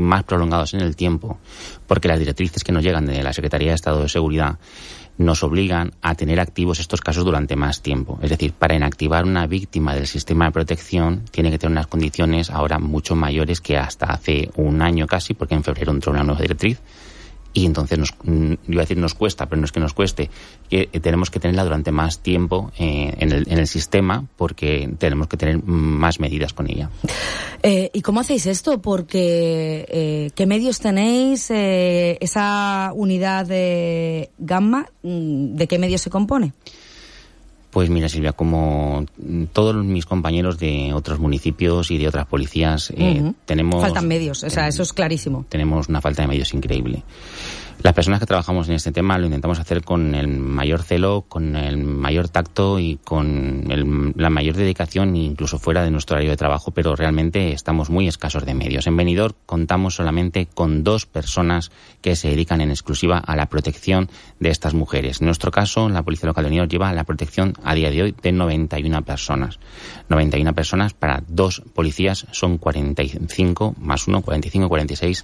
y más prolongados en el tiempo, porque las directrices que nos llegan de la Secretaría de Estado de Seguridad nos obligan a tener activos estos casos durante más tiempo. Es decir, para inactivar una víctima del sistema de protección tiene que tener unas condiciones ahora mucho mayores que hasta hace un año casi, porque en febrero entró una nueva directriz. Y entonces iba a decir nos cuesta, pero no es que nos cueste, que tenemos que tenerla durante más tiempo en el sistema, porque tenemos que tener más medidas con ella. ¿Y cómo hacéis esto? Porque ¿qué medios tenéis? Esa unidad de Gamma, ¿de qué medios se compone? Pues mira, Silvia, como todos mis compañeros de otros municipios y de otras policías, tenemos... Faltan medios, eso es clarísimo. Tenemos una falta de medios increíble. Las personas que trabajamos en este tema lo intentamos hacer con el mayor celo, con el mayor tacto y con la mayor dedicación, incluso fuera de nuestro horario de trabajo, pero realmente estamos muy escasos de medios. En Benidorm contamos solamente con 2 personas que se dedican en exclusiva a la protección de estas mujeres. En nuestro caso, la Policía Local de Benidorm lleva la protección a día de hoy de 91 personas. 91 personas para 2 policías son 45 más 1, 45, 46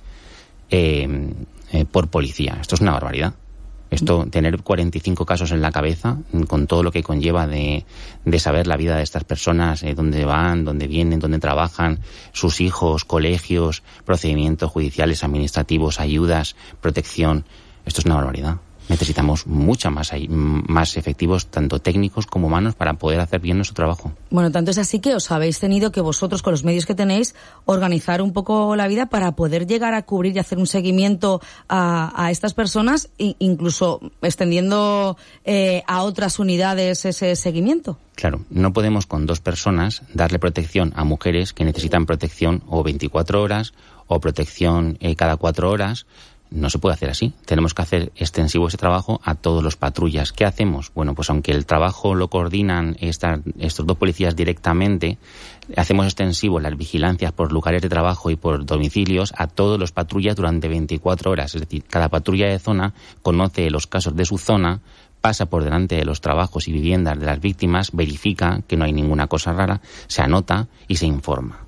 por policía. Esto es una barbaridad. Tener 45 casos en la cabeza, con todo lo que conlleva de saber la vida de estas personas, dónde van, dónde vienen, dónde trabajan, sus hijos, colegios, procedimientos judiciales, administrativos, ayudas, protección. Esto es una barbaridad. Necesitamos más efectivos, tanto técnicos como humanos, para poder hacer bien nuestro trabajo. Bueno, tanto es así que os habéis tenido que vosotros, con los medios que tenéis, organizar un poco la vida para poder llegar a cubrir y hacer un seguimiento a estas personas, incluso extendiendo a otras unidades ese seguimiento. Claro, no podemos con 2 personas darle protección a mujeres que necesitan protección o 24 horas o protección cada 4 horas. No se puede hacer así. Tenemos que hacer extensivo ese trabajo a todos los patrullas. ¿Qué hacemos? Bueno, pues aunque el trabajo lo coordinan estos 2 policías directamente, hacemos extensivo las vigilancias por lugares de trabajo y por domicilios a todos los patrullas durante 24 horas. Es decir, cada patrulla de zona conoce los casos de su zona, pasa por delante de los trabajos y viviendas de las víctimas, verifica que no hay ninguna cosa rara, se anota y se informa.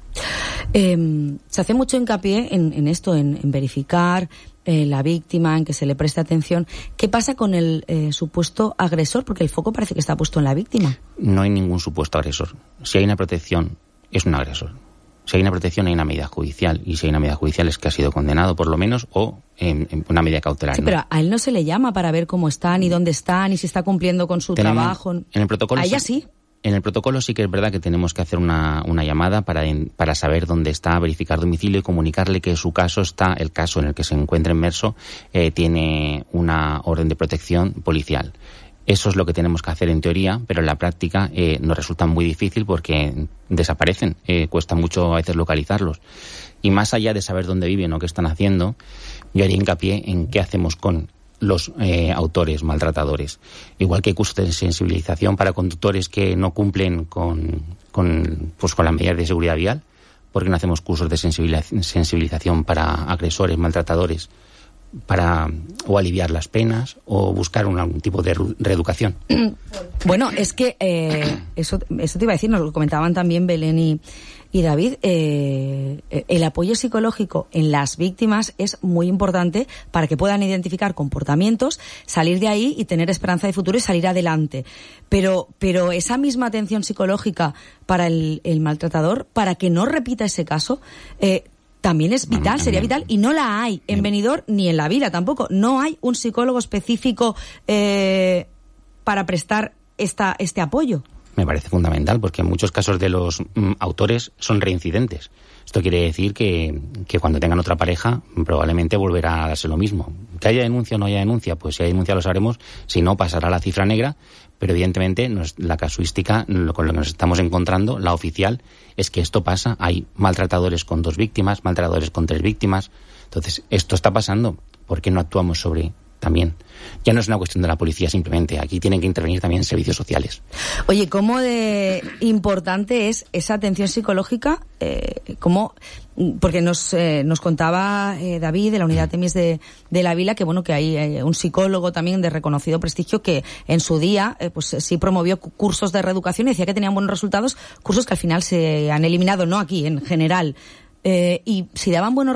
Se hace mucho hincapié en esto, en verificar la víctima, en que se le preste atención. ¿Qué pasa con el supuesto agresor? Porque el foco parece que está puesto en la víctima. No hay ningún supuesto agresor. Si hay una protección, es un agresor. Si hay una protección, hay una medida judicial. Y si hay una medida judicial, es que ha sido condenado, por lo menos, o en una medida cautelar. Sí, ¿no? Pero a él no se le llama para ver cómo está, ni dónde está, ni si está cumpliendo con su trabajo. En el protocolo. A ella sí. En el protocolo sí que es verdad que tenemos que hacer una llamada para saber dónde está, verificar domicilio y comunicarle que su caso el caso en el que se encuentra inmerso, tiene una orden de protección policial. Eso es lo que tenemos que hacer en teoría, pero en la práctica nos resulta muy difícil porque desaparecen, cuesta mucho a veces localizarlos. Y más allá de saber dónde viven o qué están haciendo, yo haría hincapié en qué hacemos con los autores maltratadores. Igual que hay cursos de sensibilización para conductores que no cumplen con las medidas de seguridad vial, ¿por qué no hacemos cursos de sensibilización para agresores, maltratadores, o aliviar las penas o buscar algún tipo de reeducación? Bueno, es que eso te iba a decir, nos lo comentaban también Belén y David, el apoyo psicológico en las víctimas es muy importante para que puedan identificar comportamientos, salir de ahí y tener esperanza de futuro y salir adelante. Pero esa misma atención psicológica para el maltratador, para que no repita ese caso, también es vital, sería vital, y no la hay en Benidorm ni en La Vila tampoco. No hay un psicólogo específico para prestar este apoyo. Me parece fundamental, porque en muchos casos de los autores son reincidentes. Esto quiere decir que cuando tengan otra pareja probablemente volverá a darse lo mismo. Que haya denuncia o no haya denuncia, pues si hay denuncia lo sabremos, si no pasará la cifra negra, pero evidentemente la casuística con lo que nos estamos encontrando, la oficial, es que esto pasa. Hay maltratadores con 2 víctimas, maltratadores con 3 víctimas. Entonces, esto está pasando. ¿Por qué no actuamos sobre también? Ya no es una cuestión de la policía simplemente, aquí tienen que intervenir también servicios sociales. Oye, ¿cómo de importante es esa atención psicológica? Porque nos contaba David de la unidad TEMIS de La Vila que que hay un psicólogo también de reconocido prestigio que en su día pues sí promovió cursos de reeducación y decía que tenían buenos resultados, cursos que al final se han eliminado, no aquí, en general. Y si daban buenos